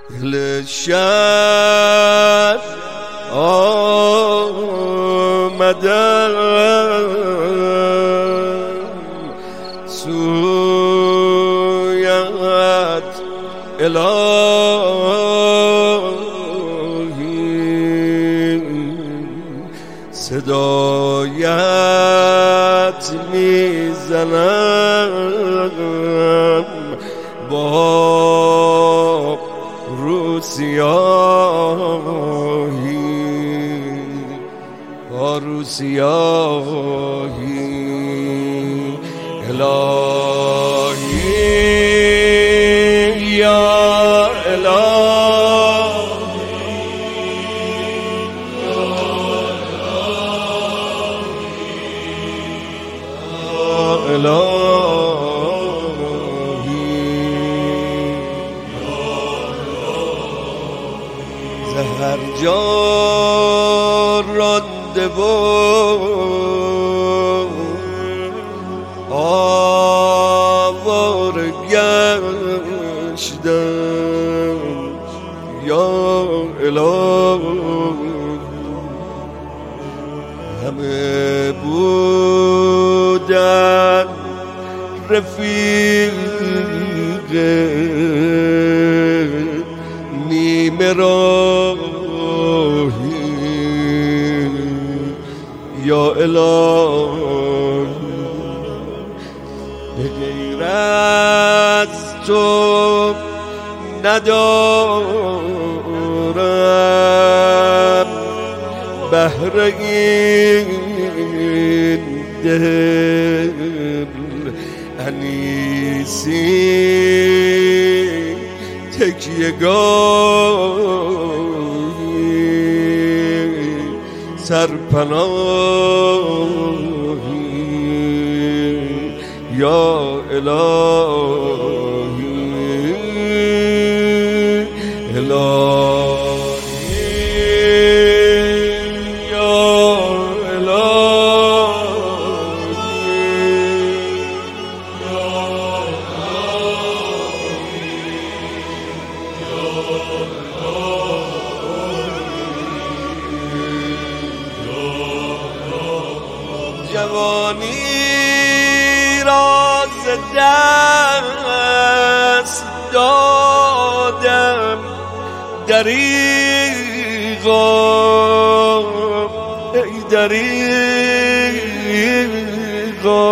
دل شب آمدم سویت الهی، صدایت میزنم با روسیاهی الهی یا هر جا رانده و آواره گشتم یا الهی، همه بودن رفیق نیمه راهی یا الهی، به غیر از تو ندارم بهر این دل انیسی تکیه‌گاهی سرپناهی یا الهی جوانی را ز دست دادم دریغا ای دریغا،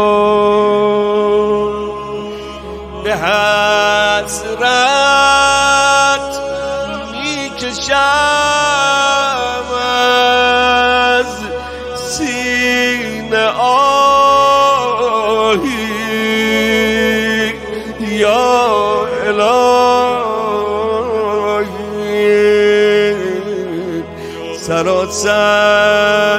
به حسرت میکشم از سینه آهی یا الهی، سراسر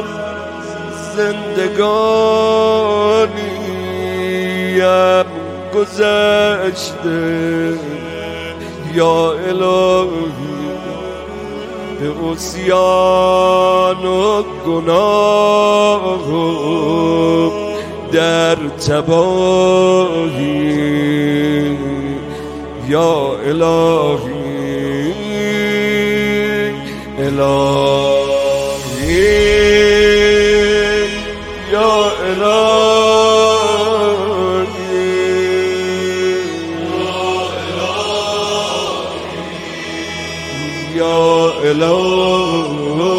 زندگانیم گذشته یا الهی، به عصیان و گناه در تباهی یا الهی الهی یا الهی یا الهی